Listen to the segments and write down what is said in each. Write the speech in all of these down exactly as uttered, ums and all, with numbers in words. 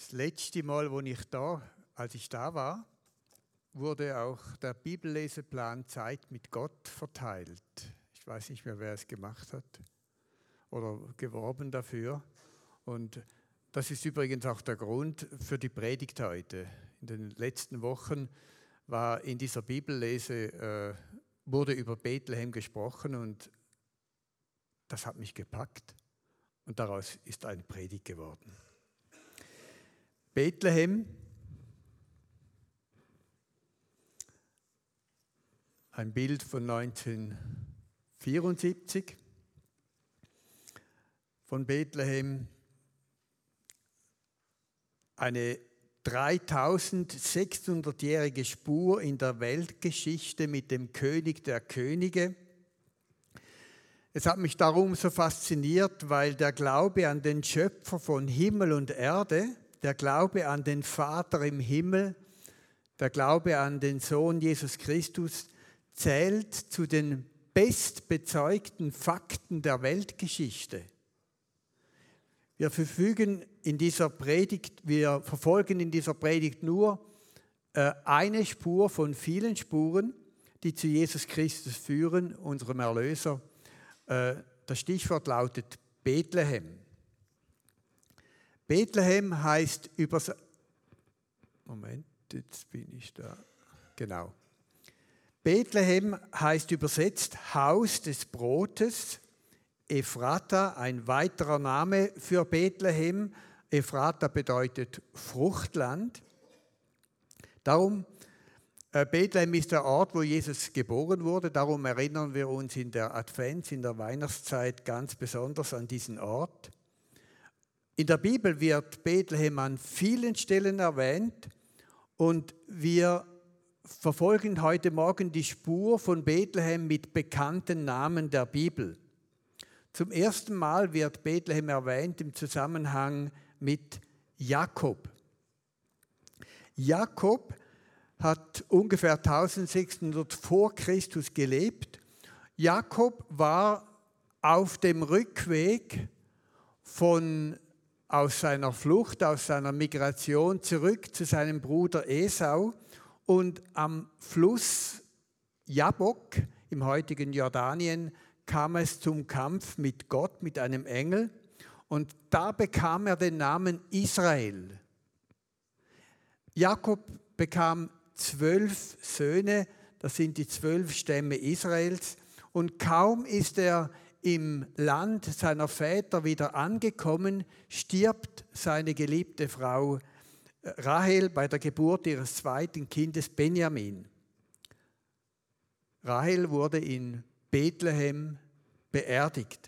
Das letzte Mal, wo ich da, als ich da war, wurde auch der Bibelleseplan Zeit mit Gott verteilt. Ich weiß nicht mehr, wer es gemacht hat oder geworben dafür. Und das ist übrigens auch der Grund für die Predigt heute. In den letzten Wochen war in dieser Bibellese, äh, wurde über Bethlehem gesprochen und das hat mich gepackt und daraus ist eine Predigt geworden. Bethlehem, ein Bild von neunzehnhundertvierundsiebzig von Bethlehem, eine dreitausendsechshundertjährige Spur in der Weltgeschichte mit dem König der Könige. Es hat mich darum so fasziniert, weil der Glaube an den Schöpfer von Himmel und Erde, der Glaube an den Vater im Himmel, der Glaube an den Sohn Jesus Christus zählt zu den bestbezeugten Fakten der Weltgeschichte. Wir verfügen in dieser Predigt, wir verfolgen in dieser Predigt nur äh, eine Spur von vielen Spuren, die zu Jesus Christus führen, unserem Erlöser. Äh, das Stichwort lautet Bethlehem. Bethlehem heißt übersetzt, Moment, jetzt bin ich da, genau. Bethlehem heißt übersetzt Haus des Brotes. Ephrata, ein weiterer Name für Bethlehem. Ephrata bedeutet Fruchtland. Darum, äh, Bethlehem ist der Ort, wo Jesus geboren wurde. Darum erinnern wir uns in der Advents, in der Weihnachtszeit ganz besonders an diesen Ort. In der Bibel wird Bethlehem an vielen Stellen erwähnt und wir verfolgen heute Morgen die Spur von Bethlehem mit bekannten Namen der Bibel. Zum ersten Mal wird Bethlehem erwähnt im Zusammenhang mit Jakob. Jakob hat ungefähr eintausendsechshundert vor Christus gelebt. Jakob war auf dem Rückweg von, aus seiner Flucht, aus seiner Migration zurück zu seinem Bruder Esau und am Fluss Jabbok im heutigen Jordanien kam es zum Kampf mit Gott, mit einem Engel und da bekam er den Namen Israel. Jakob bekam zwölf Söhne, das sind die zwölf Stämme Israels und kaum ist er im Land seiner Väter wieder angekommen, stirbt seine geliebte Frau Rahel bei der Geburt ihres zweiten Kindes Benjamin. Rahel wurde in Bethlehem beerdigt.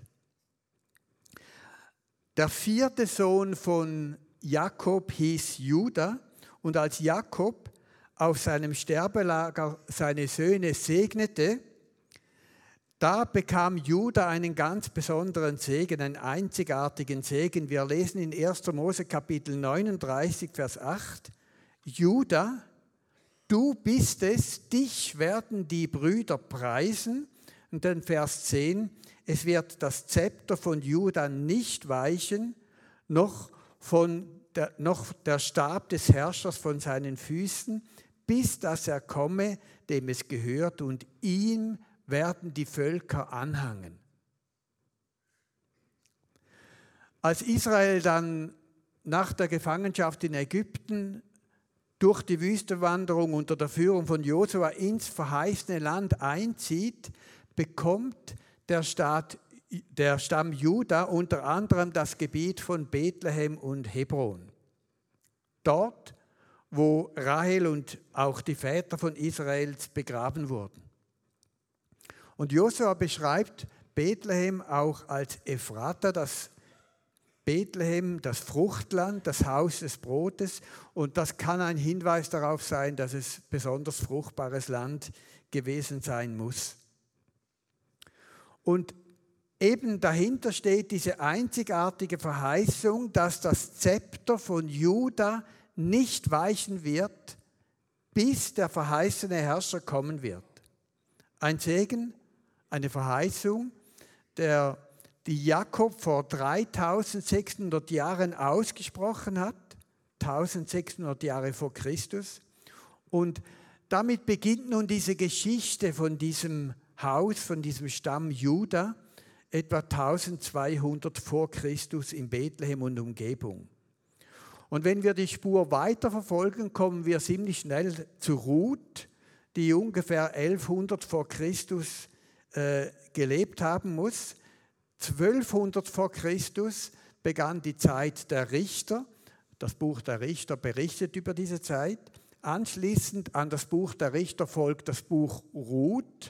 Der vierte Sohn von Jakob hieß Juda und als Jakob auf seinem Sterbelager seine Söhne segnete, da bekam Juda einen ganz besonderen Segen, einen einzigartigen Segen. Wir lesen in erster Mose Kapitel neununddreißig, Vers acht, Juda, du bist es, dich werden die Brüder preisen. Und dann Vers zehn, es wird das Zepter von Juda nicht weichen, noch, von der, noch der Stab des Herrschers von seinen Füßen, bis dass er komme, dem es gehört, und ihm werden die Völker anhangen. Als Israel dann nach der Gefangenschaft in Ägypten durch die Wüstenwanderung unter der Führung von Josua ins verheißene Land einzieht, bekommt der, Staat, der Stamm Juda unter anderem das Gebiet von Bethlehem und Hebron. Dort, wo Rahel und auch die Väter von Israels begraben wurden. Und Josua beschreibt Bethlehem auch als Ephrata, das Bethlehem, das Fruchtland, das Haus des Brotes. Und das kann ein Hinweis darauf sein, dass es besonders fruchtbares Land gewesen sein muss. Und eben dahinter steht diese einzigartige Verheißung, dass das Zepter von Juda nicht weichen wird, bis der verheißene Herrscher kommen wird. Ein Segen, eine Verheißung, der die Jakob vor dreitausendsechshundert Jahren ausgesprochen hat, eintausendsechshundert Jahre vor Christus. Und damit beginnt nun diese Geschichte von diesem Haus, von diesem Stamm Juda, etwa eintausendzweihundert vor Christus in Bethlehem und Umgebung. Und wenn wir die Spur weiter verfolgen, kommen wir ziemlich schnell zu Ruth, die ungefähr elfhundert vor Christus äh, gelebt haben muss. zwölfhundert vor Christus begann die Zeit der Richter. Das Buch der Richter berichtet über diese Zeit. Anschließend an das Buch der Richter folgt das Buch Ruth.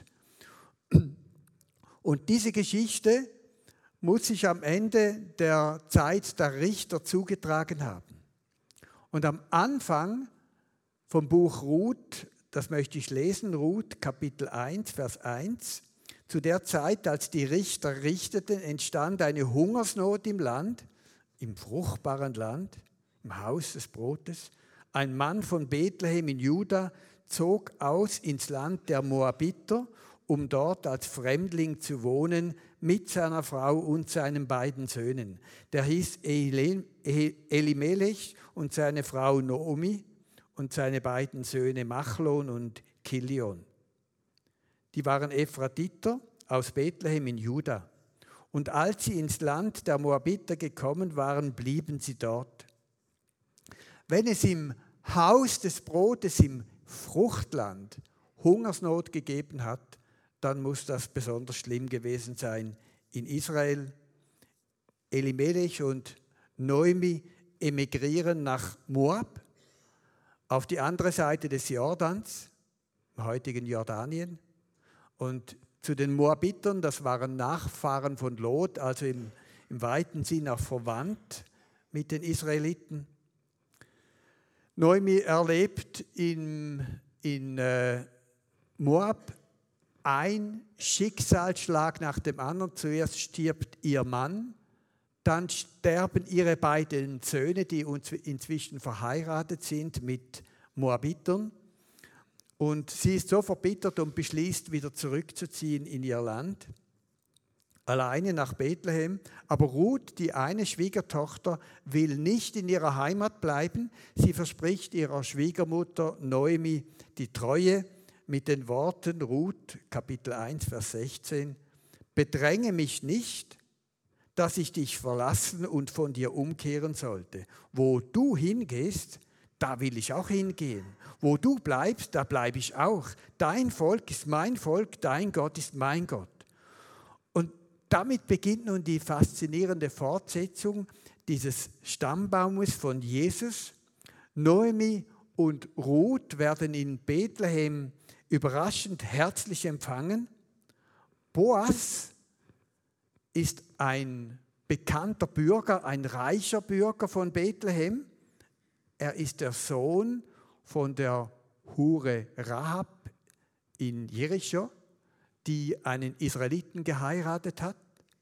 Und diese Geschichte muss sich am Ende der Zeit der Richter zugetragen haben. Und am Anfang vom Buch Ruth, das möchte ich lesen, Ruth Kapitel eins, Vers eins. Zu der Zeit, als die Richter richteten, entstand eine Hungersnot im Land, im fruchtbaren Land, im Haus des Brotes. Ein Mann von Bethlehem in Juda zog aus ins Land der Moabiter, um dort als Fremdling zu wohnen, mit seiner Frau und seinen beiden Söhnen. Der hieß Elimelech und seine Frau Naomi und seine beiden Söhne Machlon und Kilion. Die waren Ephratiter aus Bethlehem in Juda. Und als sie ins Land der Moabiter gekommen waren, blieben sie dort. Wenn es im Haus des Brotes, im Fruchtland, Hungersnot gegeben hat, dann muss das besonders schlimm gewesen sein in Israel. Elimelech und Naomi emigrieren nach Moab, auf die andere Seite des Jordans, im heutigen Jordanien. Und zu den Moabitern, das waren Nachfahren von Lot, also im, im weiten Sinn auch verwandt mit den Israeliten. Naomi erlebt in, in äh, Moab ein Schicksalsschlag nach dem anderen. Zuerst stirbt ihr Mann, dann sterben ihre beiden Söhne, die inzwischen verheiratet sind mit Moabitern. Und sie ist so verbittert und beschließt, wieder zurückzuziehen in ihr Land, alleine nach Bethlehem. Aber Ruth, die eine Schwiegertochter, will nicht in ihrer Heimat bleiben. Sie verspricht ihrer Schwiegermutter Naomi die Treue mit den Worten, Ruth, Kapitel eins, Vers sechzehn, bedränge mich nicht, dass ich dich verlassen und von dir umkehren sollte. Wo du hingehst, da will ich auch hingehen. Wo du bleibst, da bleibe ich auch. Dein Volk ist mein Volk, dein Gott ist mein Gott. Und damit beginnt nun die faszinierende Fortsetzung dieses Stammbaumes von Jesus. Naomi und Ruth werden in Bethlehem überraschend herzlich empfangen. Boas ist ein bekannter Bürger, ein reicher Bürger von Bethlehem. Er ist der Sohn von der Hure Rahab in Jericho, die einen Israeliten geheiratet hat.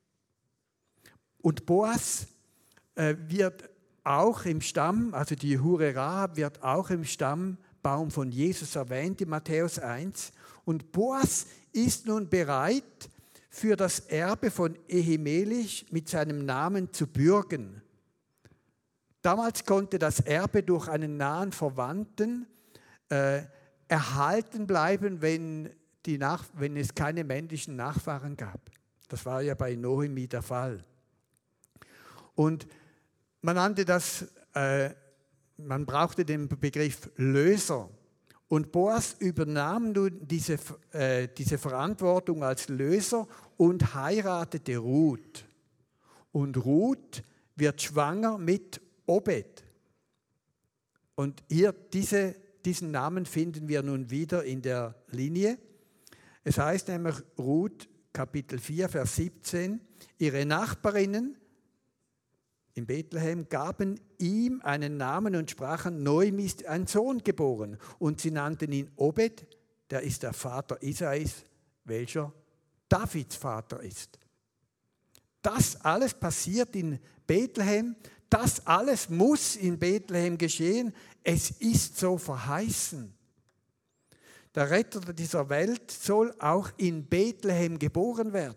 Und Boas äh, wird auch im Stamm, also die Hure Rahab wird auch im Stammbaum von Jesus erwähnt in Matthäus eins. Und Boas ist nun bereit, für das Erbe von Elimelech mit seinem Namen zu bürgen. Damals konnte das Erbe durch einen nahen Verwandten äh, erhalten bleiben, wenn, die Nach- wenn es keine männlichen Nachfahren gab. Das war ja bei Naomi der Fall. Und man nannte das, äh, man brauchte den Begriff Löser. Und Boas übernahm nun diese, äh, diese Verantwortung als Löser und heiratete Ruth. Und Ruth wird schwanger mit Obed. Und hier diese, diesen Namen finden wir nun wieder in der Linie. Es heißt nämlich Ruth, Kapitel vier, Vers siebzehn, ihre Nachbarinnen in Bethlehem gaben ihm einen Namen und sprachen, Naomi ist ein Sohn geboren. Und sie nannten ihn Obed, der ist der Vater Isais, welcher Davids Vater ist. Das alles passiert in Bethlehem. Das alles muss in Bethlehem geschehen. Es ist so verheißen. Der Retter dieser Welt soll auch in Bethlehem geboren werden.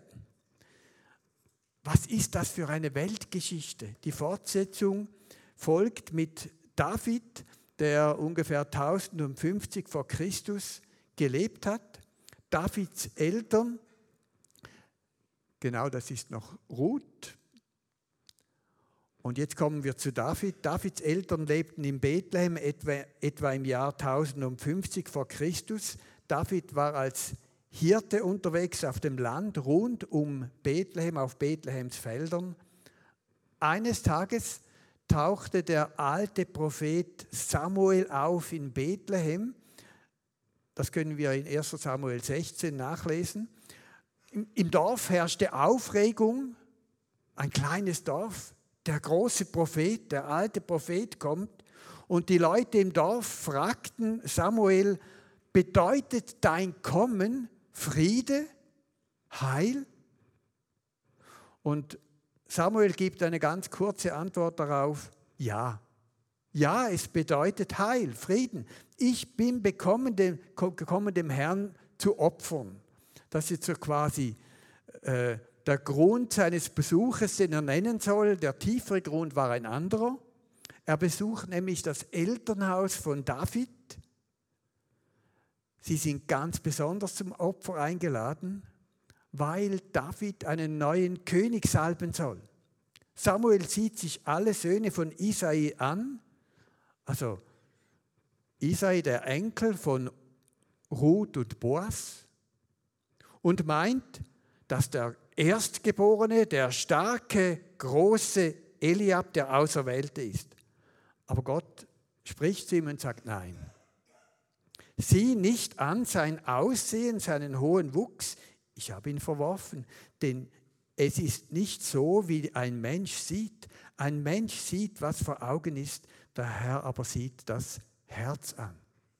Was ist das für eine Weltgeschichte? Die Fortsetzung folgt mit David, der ungefähr tausendfünfzig vor Christus gelebt hat. Davids Eltern, genau, das ist noch Ruth. Und jetzt kommen wir zu David. Davids Eltern lebten in Bethlehem etwa, etwa im Jahr tausendfünfzig vor Christus. David war als Hirte unterwegs auf dem Land rund um Bethlehem, auf Bethlehems Feldern. Eines Tages tauchte der alte Prophet Samuel auf in Bethlehem. Das können wir in erster Samuel sechzehn nachlesen. Im, im Dorf herrschte Aufregung, ein kleines Dorf. Der große Prophet, der alte Prophet kommt und die Leute im Dorf fragten Samuel, bedeutet dein Kommen Friede, Heil? Und Samuel gibt eine ganz kurze Antwort darauf, ja. Ja, es bedeutet Heil, Frieden. Ich bin gekommen, dem, gekommen, dem Herrn zu opfern. Das ist so quasi äh, der Grund seines Besuches, den er nennen soll. Der tiefere Grund war ein anderer. Er besucht nämlich das Elternhaus von David. Sie sind ganz besonders zum Opfer eingeladen, weil David einen neuen König salben soll. Samuel sieht sich alle Söhne von Isai an, also Isai, der Enkel von Ruth und Boas, und meint, dass der Erstgeborene, der starke, große Eliab, der Auserwählte ist. Aber Gott spricht zu ihm und sagt, nein. Sieh nicht an sein Aussehen, seinen hohen Wuchs, ich habe ihn verworfen, denn es ist nicht so, wie ein Mensch sieht. Ein Mensch sieht, was vor Augen ist, der Herr aber sieht das Herz an.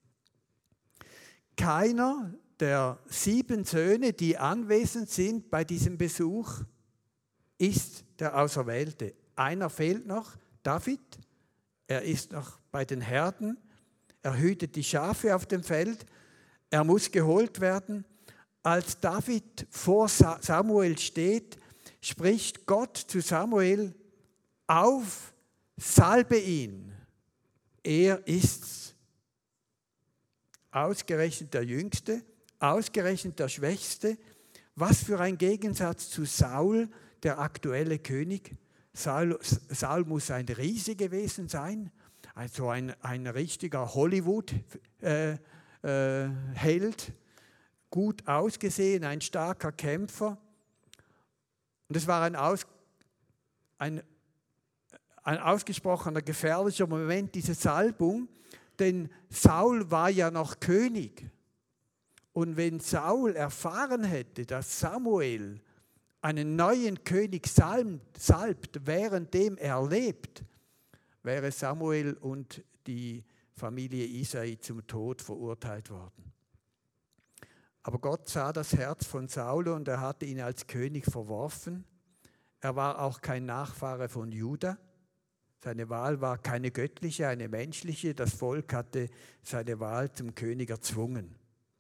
Keiner der sieben Söhne, die anwesend sind bei diesem Besuch, ist der Auserwählte. Einer fehlt noch, David. Er ist noch bei den Herden. Er hütet die Schafe auf dem Feld. Er muss geholt werden. Als David vor Samuel steht, spricht Gott zu Samuel, auf, salbe ihn. Er ist's. Ausgerechnet der Jüngste, ausgerechnet der Schwächste. Was für ein Gegensatz zu Saul, der aktuelle König. Saul, Saul muss ein Riese gewesen sein, also ein, ein richtiger Hollywood-Held, äh, äh, gut ausgesehen, ein starker Kämpfer. Und es war ein, aus, ein, ein ausgesprochener gefährlicher Moment, diese Salbung, denn Saul war ja noch König. Und wenn Saul erfahren hätte, dass Samuel einen neuen König salbt, währenddem er lebt, wäre Samuel und die Familie Isai zum Tod verurteilt worden. Aber Gott sah das Herz von Saul und er hatte ihn als König verworfen. Er war auch kein Nachfahre von Juda. Seine Wahl war keine göttliche, eine menschliche. Das Volk hatte seine Wahl zum König erzwungen.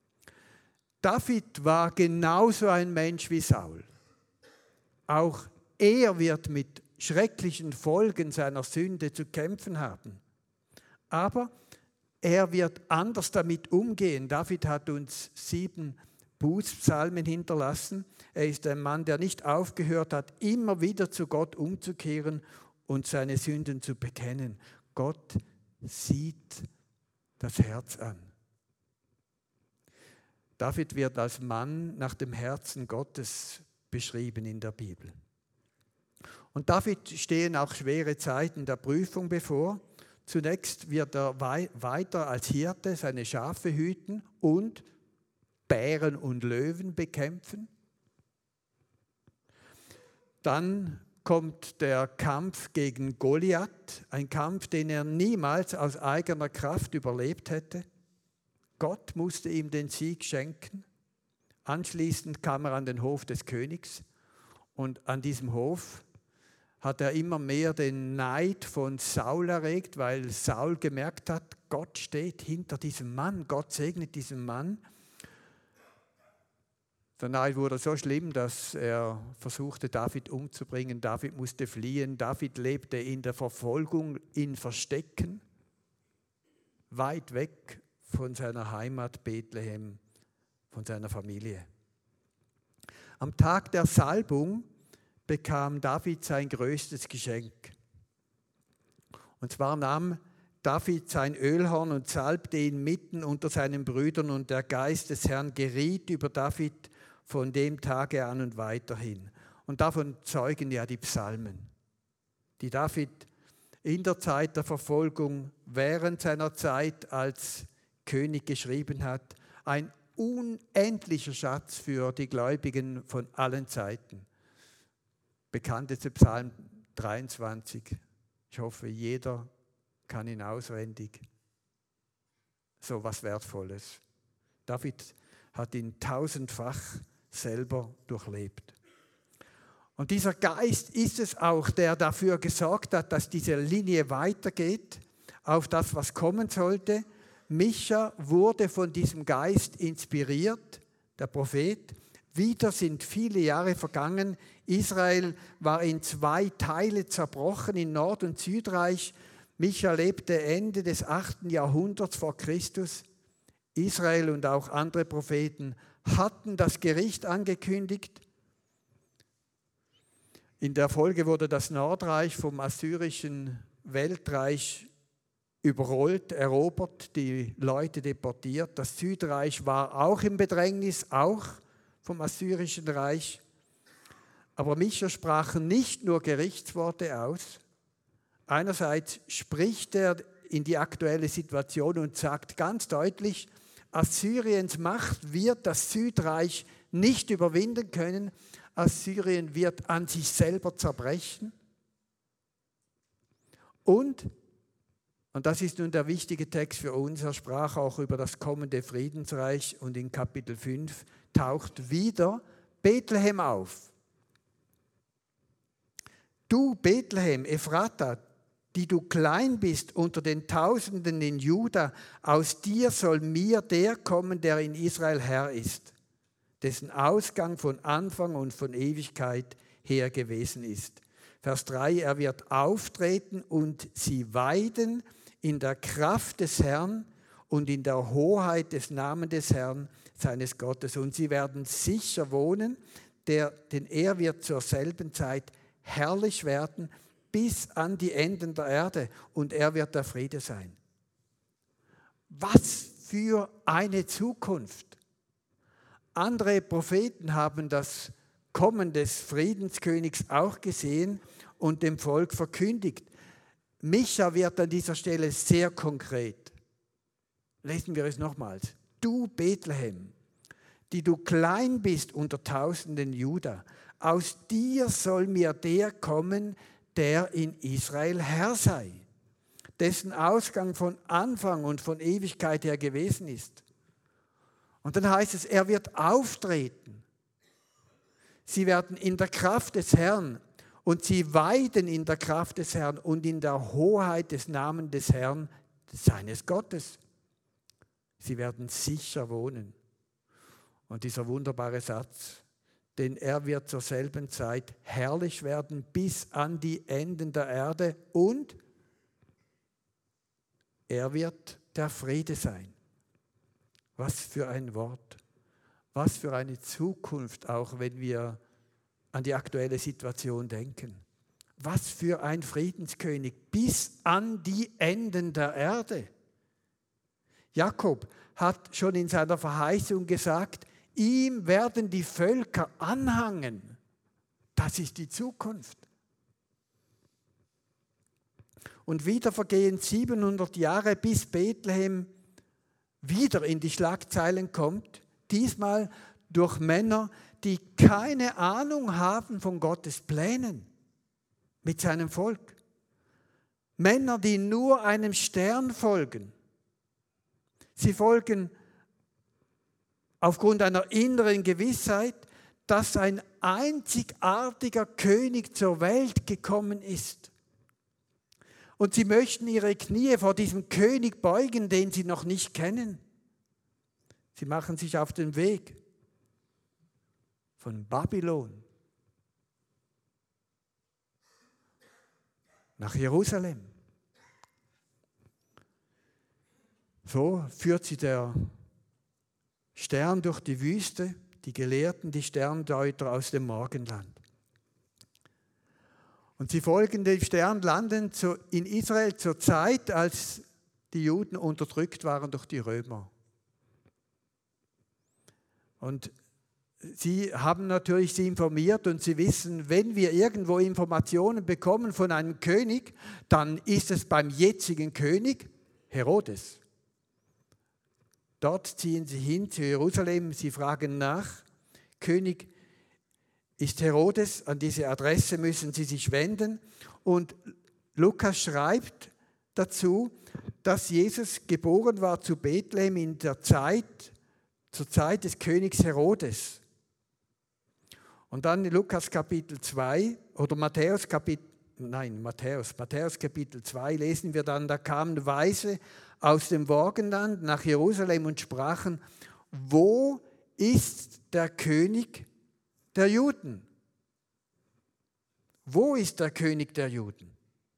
David war genauso ein Mensch wie Saul. Auch er wird mit schrecklichen Folgen seiner Sünde zu kämpfen haben. Aber er wird anders damit umgehen. David hat uns sieben Bußpsalmen hinterlassen. Er ist ein Mann, der nicht aufgehört hat, immer wieder zu Gott umzukehren und seine Sünden zu bekennen. Gott sieht das Herz an. David wird als Mann nach dem Herzen Gottes beschrieben in der Bibel. Und David stehen auch schwere Zeiten der Prüfung bevor. Zunächst wird er weiter als Hirte seine Schafe hüten und Bären und Löwen bekämpfen. Dann kommt der Kampf gegen Goliath, ein Kampf, den er niemals aus eigener Kraft überlebt hätte. Gott musste ihm den Sieg schenken. Anschließend kam er an den Hof des Königs und an diesem Hof hat er immer mehr den Neid von Saul erregt, weil Saul gemerkt hat, Gott steht hinter diesem Mann, Gott segnet diesen Mann. Der Neid wurde so schlimm, dass er versuchte, David umzubringen. David musste fliehen. David lebte in der Verfolgung in Verstecken. weit weg von seiner Heimat Bethlehem, von seiner Familie. Am Tag der Salbung bekam David sein größtes Geschenk. Und zwar nahm David sein Ölhorn und salbte ihn mitten unter seinen Brüdern, und der Geist des Herrn geriet über David von dem Tage an und weiterhin. Und davon zeugen ja die Psalmen, die David in der Zeit der Verfolgung, während seiner Zeit als König geschrieben hat. Ein unendlicher Schatz für die Gläubigen von allen Zeiten. Bekannteste Psalm dreiundzwanzig. Ich hoffe, jeder kann ihn auswendig. So was Wertvolles. David hat ihn tausendfach selber durchlebt. Und dieser Geist ist es auch, der dafür gesorgt hat, dass diese Linie weitergeht auf das, was kommen sollte. Micha wurde von diesem Geist inspiriert, der Prophet. Wieder sind viele Jahre vergangen. Israel war in zwei Teile zerbrochen, in Nord- und Südreich. Micha lebte Ende des achten Jahrhunderts vor Christus. Israel und auch andere Propheten hatten das Gericht angekündigt. In der Folge wurde das Nordreich vom assyrischen Weltreich überrollt, erobert, die Leute deportiert. Das Südreich war auch im Bedrängnis, auch vom assyrischen Reich. Aber Micha sprach nicht nur Gerichtsworte aus. Einerseits spricht er in die aktuelle Situation und sagt ganz deutlich, Assyriens Macht wird das Südreich nicht überwinden können. Assyrien wird an sich selber zerbrechen. Und, und das ist nun der wichtige Text für uns, er sprach auch über das kommende Friedensreich, und in Kapitel fünf taucht wieder Bethlehem auf. Du Bethlehem, Ephrata, die du klein bist unter den Tausenden in Juda, aus dir soll mir der kommen, der in Israel Herr ist, dessen Ausgang von Anfang und von Ewigkeit her gewesen ist. Vers drei, er wird auftreten und sie weiden in der Kraft des Herrn und in der Hoheit des Namens des Herrn, seines Gottes. Und sie werden sicher wohnen, der, denn er wird zur selben Zeit herrlich werden, bis an die Enden der Erde, und er wird der Friede sein. Was für eine Zukunft! Andere Propheten haben das Kommen des Friedenskönigs auch gesehen und dem Volk verkündigt. Micha wird an dieser Stelle sehr konkret. Lesen wir es nochmals. Du Bethlehem, die du klein bist unter Tausenden Juda, aus dir soll mir der kommen, der in Israel Herr sei, dessen Ausgang von Anfang und von Ewigkeit her gewesen ist. Und dann heißt es, er wird auftreten. Sie werden in der Kraft des Herrn, und sie weiden in der Kraft des Herrn und in der Hoheit des Namens des Herrn, seines Gottes. Sie werden sicher wohnen. Und dieser wunderbare Satz, denn er wird zur selben Zeit herrlich werden bis an die Enden der Erde, und er wird der Friede sein. Was für ein Wort, was für eine Zukunft, auch wenn wir an die aktuelle Situation denken. Was für ein Friedenskönig bis an die Enden der Erde. Jakob hat schon in seiner Verheißung gesagt, ihm werden die Völker anhangen. Das ist die Zukunft. Und wieder vergehen siebenhundert Jahre, bis Bethlehem wieder in die Schlagzeilen kommt. Diesmal durch Männer, die keine Ahnung haben von Gottes Plänen mit seinem Volk. Männer, die nur einem Stern folgen. Sie folgen aufgrund einer inneren Gewissheit, dass ein einzigartiger König zur Welt gekommen ist. Und sie möchten ihre Knie vor diesem König beugen, den sie noch nicht kennen. Sie machen sich auf den Weg von Babylon nach Jerusalem. So führt sie der Stern durch die Wüste, die Gelehrten, die Sterndeuter aus dem Morgenland. Und sie folgen dem Stern, landen in Israel zur Zeit, als die Juden unterdrückt waren durch die Römer. Und sie haben natürlich sie informiert und sie wissen, wenn wir irgendwo Informationen bekommen von einem König, dann ist es beim jetzigen König Herodes. Dort ziehen sie hin zu Jerusalem, sie fragen nach, König ist Herodes, an diese Adresse müssen sie sich wenden. Und Lukas schreibt dazu, dass Jesus geboren war zu Bethlehem in der Zeit, zur Zeit des Königs Herodes. Und dann in Lukas Kapitel zwei oder Matthäus Kapitel, nein, Matthäus, Matthäus Kapitel zwei lesen wir dann, da kamen Weise aus dem Morgenland nach Jerusalem und sprachen, wo ist der König der Juden? Wo ist der König der Juden?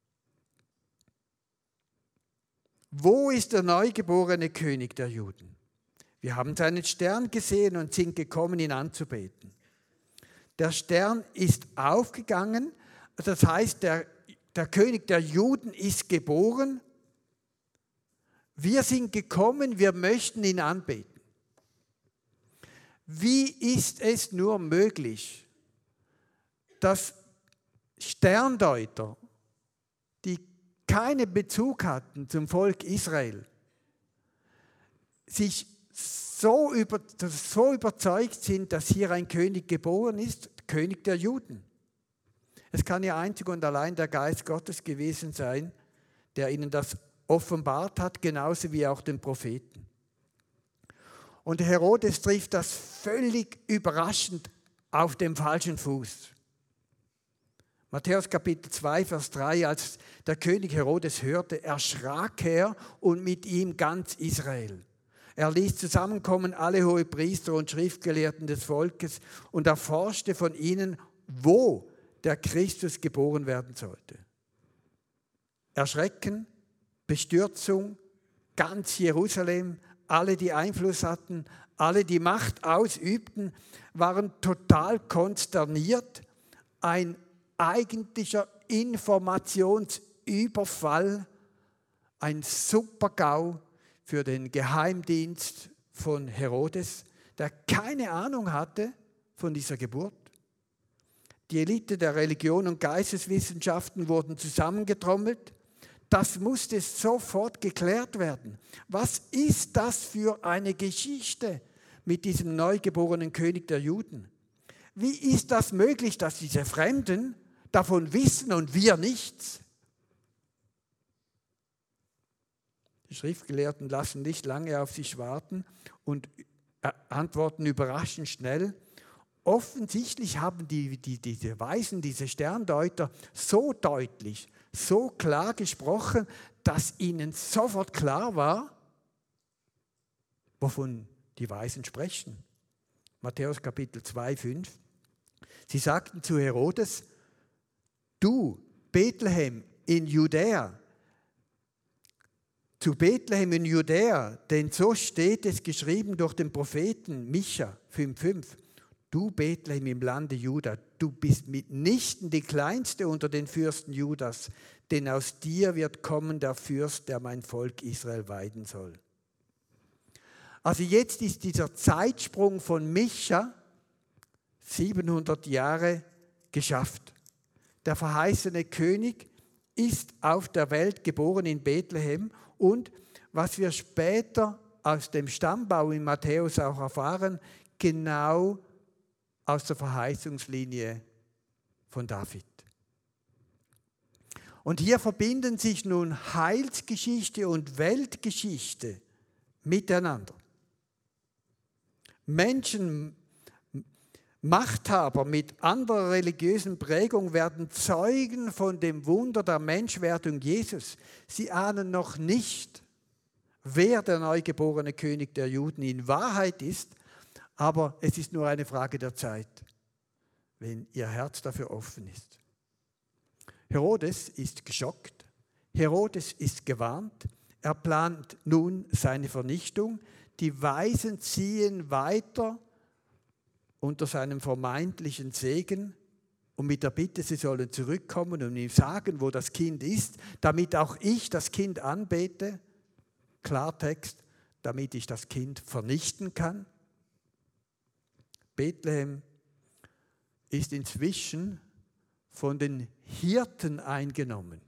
Wo ist der neugeborene König der Juden? Wir haben seinen Stern gesehen und sind gekommen, ihn anzubeten. Der Stern ist aufgegangen, das heißt, der, der König der Juden ist geboren. Wir sind gekommen, wir möchten ihn anbeten. Wie ist es nur möglich, dass Sterndeuter, die keinen Bezug hatten zum Volk Israel, sich so, über, so überzeugt sind, dass hier ein König geboren ist, König der Juden? Es kann ja einzig und allein der Geist Gottes gewesen sein, der ihnen das offenbart hat, genauso wie auch den Propheten. Und Herodes trifft das völlig überraschend auf dem falschen Fuß. Matthäus Kapitel zwei, Vers drei, als der König Herodes hörte, erschrak er und mit ihm ganz Israel. Er ließ zusammenkommen alle Hohepriester und Schriftgelehrten des Volkes und erforschte von ihnen, wo der Christus geboren werden sollte. Erschrecken, Bestürzung, ganz Jerusalem, alle, die Einfluss hatten, alle, die Macht ausübten, waren total konsterniert. Ein eigentlicher Informationsüberfall, ein Super-GAU für den Geheimdienst von Herodes, der keine Ahnung hatte von dieser Geburt. Die Elite der Religion und Geisteswissenschaften wurden zusammengetrommelt. Das musste sofort geklärt werden. Was ist das für eine Geschichte mit diesem neugeborenen König der Juden? Wie ist das möglich, dass diese Fremden davon wissen und wir nichts? Die Schriftgelehrten lassen nicht lange auf sich warten und antworten überraschend schnell. Offensichtlich haben die, die, diese Weisen, diese Sterndeuter so deutlich, so klar gesprochen, dass ihnen sofort klar war, wovon die Weisen sprechen. Matthäus Kapitel zwei, fünf. Sie sagten zu Herodes, du, Bethlehem in Judäa, zu Bethlehem in Judäa, denn so steht es geschrieben durch den Propheten Micha fünf, fünf. Du Bethlehem im Lande Juda, du bist mitnichten die Kleinste unter den Fürsten Judas, denn aus dir wird kommen der Fürst, der mein Volk Israel weiden soll. Also jetzt ist dieser Zeitsprung von Micha siebenhundert Jahre geschafft. Der verheißene König ist auf der Welt geboren in Bethlehem und was wir später aus dem Stammbau in Matthäus auch erfahren, genau aus der Verheißungslinie von David. Und hier verbinden sich nun Heilsgeschichte und Weltgeschichte miteinander. Menschen, Machthaber mit anderer religiösen Prägung werden Zeugen von dem Wunder der Menschwerdung Jesus. Sie ahnen noch nicht, wer der neugeborene König der Juden in Wahrheit ist, aber es ist nur eine Frage der Zeit, wenn ihr Herz dafür offen ist. Herodes ist geschockt, Herodes ist gewarnt, Er plant nun seine Vernichtung. Die Weisen ziehen weiter unter seinem vermeintlichen Segen und mit der Bitte, sie sollen zurückkommen und ihm sagen, wo das Kind ist, damit auch ich das Kind anbete. Klartext, damit ich das Kind vernichten kann. Bethlehem ist inzwischen von den Hirten eingenommen.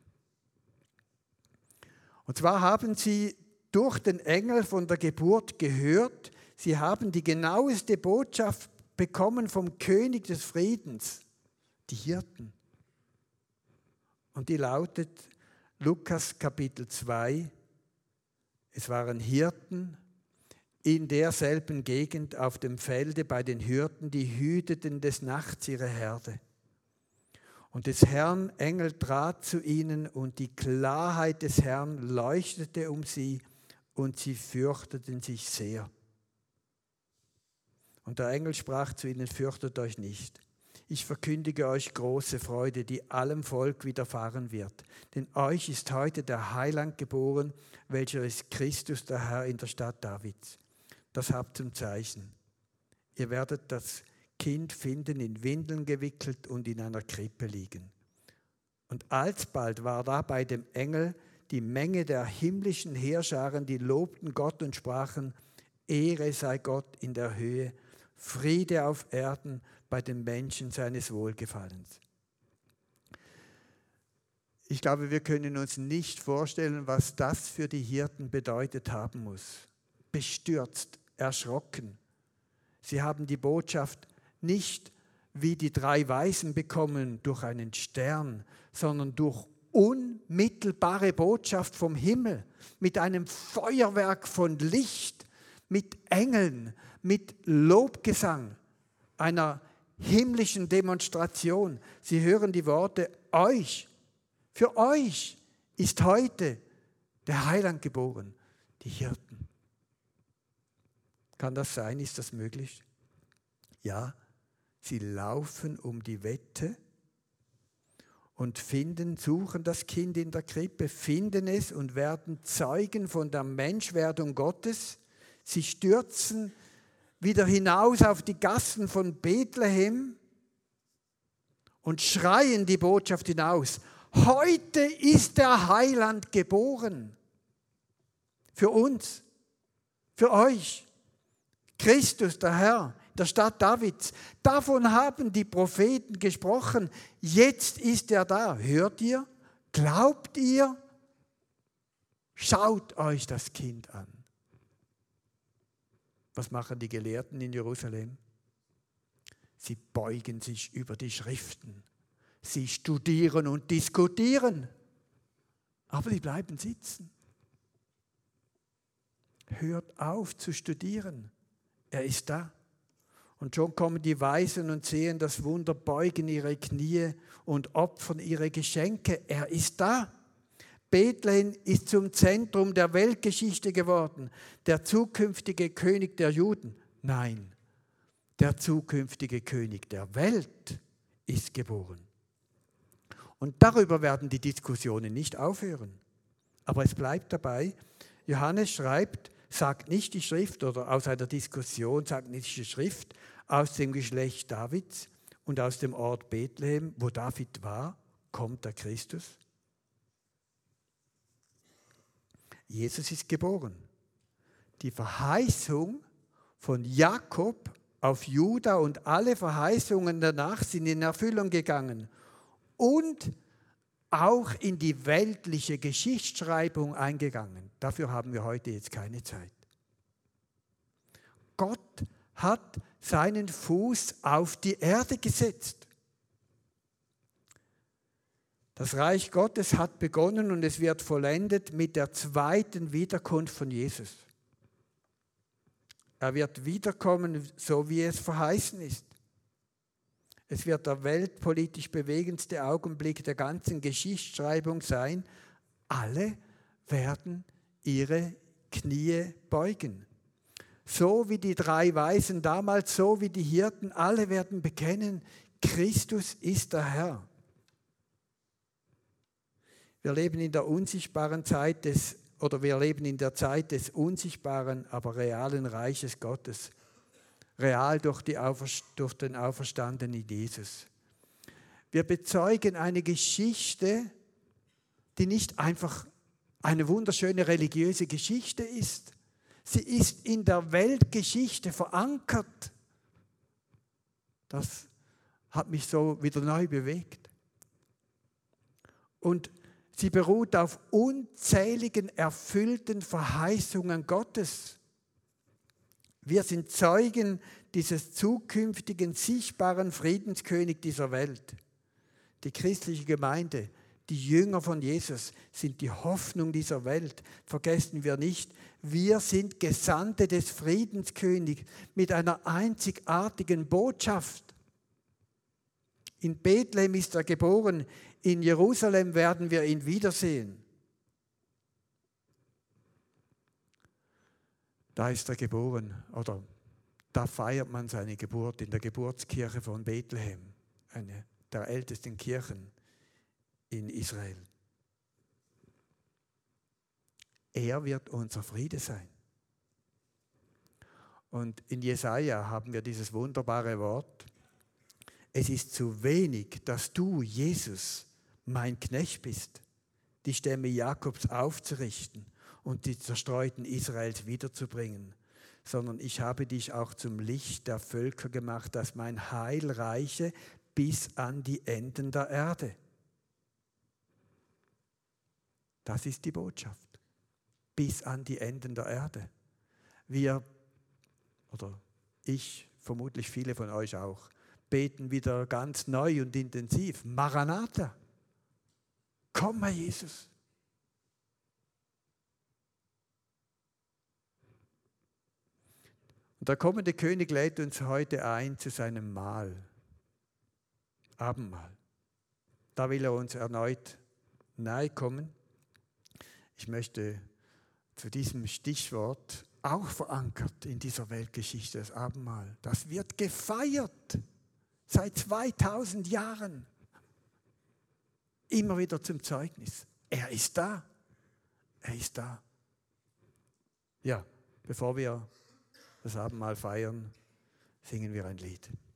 Und zwar haben sie durch den Engel von der Geburt gehört, sie haben die genaueste Botschaft bekommen vom König des Friedens, die Hirten. Und die lautet Lukas Kapitel zwei, es waren Hirten in derselben Gegend auf dem Felde bei den Hirten, die hüteten des Nachts ihre Herde. Und des Herrn Engel trat zu ihnen und die Klarheit des Herrn leuchtete um sie und sie fürchteten sich sehr. Und der Engel sprach zu ihnen, fürchtet euch nicht. Ich verkündige euch große Freude, die allem Volk widerfahren wird. Denn euch ist heute der Heiland geboren, welcher ist Christus, der Herr in der Stadt Davids. Das habt zum Zeichen. Ihr werdet das Kind finden, in Windeln gewickelt und in einer Krippe liegen. Und alsbald war da bei dem Engel die Menge der himmlischen Heerscharen, die lobten Gott und sprachen, Ehre sei Gott in der Höhe, Friede auf Erden bei den Menschen seines Wohlgefallens. Ich glaube, wir können uns nicht vorstellen, was das für die Hirten bedeutet haben muss. Bestürzt, erschrocken. Sie haben die Botschaft nicht wie die drei Weisen bekommen durch einen Stern, sondern durch unmittelbare Botschaft vom Himmel, mit einem Feuerwerk von Licht, mit Engeln, mit Lobgesang, einer himmlischen Demonstration. Sie hören die Worte, euch, für euch ist heute der Heiland geboren, die Hirten. Kann das sein? Ist das möglich? Ja, sie laufen um die Wette und finden, suchen das Kind in der Krippe, finden es und werden Zeugen von der Menschwerdung Gottes. Sie stürzen wieder hinaus auf die Gassen von Bethlehem und schreien die Botschaft hinaus. Heute ist der Heiland geboren. Für uns, für euch. Christus, der Herr, der Stadt Davids. Davon haben die Propheten gesprochen. Jetzt ist er da. Hört ihr? Glaubt ihr? Schaut euch das Kind an. Was machen die Gelehrten in Jerusalem? Sie beugen sich über die Schriften. Sie studieren und diskutieren. Aber sie bleiben sitzen. Hört auf zu studieren. Er ist da. Und schon kommen die Weisen und sehen das Wunder, beugen ihre Knie und opfern ihre Geschenke. Er ist da. Bethlehem ist zum Zentrum der Weltgeschichte geworden. Der zukünftige König der Juden. Nein, der zukünftige König der Welt ist geboren. Und darüber werden die Diskussionen nicht aufhören. Aber es bleibt dabei, Johannes schreibt, sagt nicht die Schrift oder aus einer Diskussion sagt nicht die Schrift, aus dem Geschlecht Davids und aus dem Ort Bethlehem, wo David war, kommt der Christus. Jesus ist geboren. Die Verheißung von Jakob auf Juda und alle Verheißungen danach sind in Erfüllung gegangen und auch in die weltliche Geschichtsschreibung eingegangen. Dafür haben wir heute jetzt keine Zeit. Gott hat seinen Fuß auf die Erde gesetzt. Das Reich Gottes hat begonnen und es wird vollendet mit der zweiten Wiederkunft von Jesus. Er wird wiederkommen, so wie es verheißen ist. Es wird der weltpolitisch bewegendste Augenblick der ganzen Geschichtsschreibung sein. Alle werden ihre Knie beugen. So wie die drei Weisen damals, so wie die Hirten, alle werden bekennen, Christus ist der Herr. Wir leben in der unsichtbaren Zeit des oder wir leben in der Zeit des unsichtbaren, aber realen Reiches Gottes. Real durch, die Auferst- durch den auferstandenen Jesus. Wir bezeugen eine Geschichte, die nicht einfach eine wunderschöne religiöse Geschichte ist. Sie ist in der Weltgeschichte verankert. Das hat mich so wieder neu bewegt. Und sie beruht auf unzähligen erfüllten Verheißungen Gottes. Wir sind Zeugen dieses zukünftigen, sichtbaren Friedenskönig dieser Welt. Die christliche Gemeinde, die Jünger von Jesus, sind die Hoffnung dieser Welt. Vergessen wir nicht, wir sind Gesandte des Friedenskönigs mit einer einzigartigen Botschaft. In Bethlehem ist er geboren, in Jerusalem werden wir ihn wiedersehen. Da ist er geboren, oder da feiert man seine Geburt in der Geburtskirche von Bethlehem, eine der ältesten Kirchen in Israel. Er wird unser Friede sein. Und in Jesaja haben wir dieses wunderbare Wort: Es ist zu wenig, dass du, Jesus, mein Knecht bist, die Stämme Jakobs aufzurichten und die Zerstreuten Israels wiederzubringen, sondern ich habe dich auch zum Licht der Völker gemacht, dass mein Heil reiche bis an die Enden der Erde. Das ist die Botschaft. Bis an die Enden der Erde. Wir, oder ich, vermutlich viele von euch auch, beten wieder ganz neu und intensiv: Maranatha, komm, Herr Jesus. Und der kommende König lädt uns heute ein zu seinem Mahl, Abendmahl. Da will er uns erneut nahe kommen. Ich möchte zu diesem Stichwort, auch verankert in dieser Weltgeschichte, das Abendmahl, das wird gefeiert seit zweitausend Jahren. Immer wieder zum Zeugnis. Er ist da. Er ist da. Ja, bevor wir das Abendmahl feiern, singen wir ein Lied.